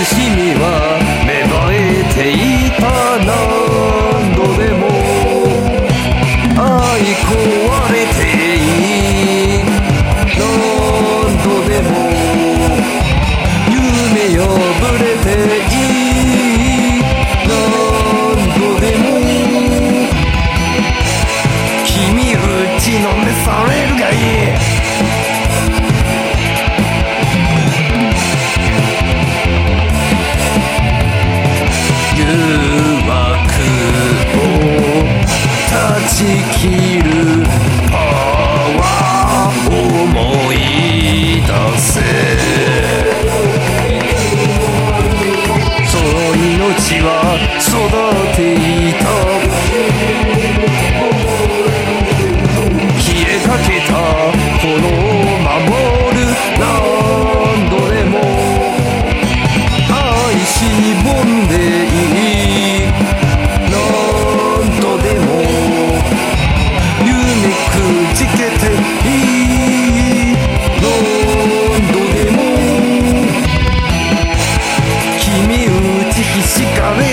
しみは芽生えていた。何度でも愛壊れていい。何度でも夢破れていい。何度でも君打ちのめされるがいい。断ち切るパワー思い出せ。その命は育ていた。消えかけた炎を守る。何度でも愛しぼんでいい。何度でもくじけていい。何度でも君打ちひしがれ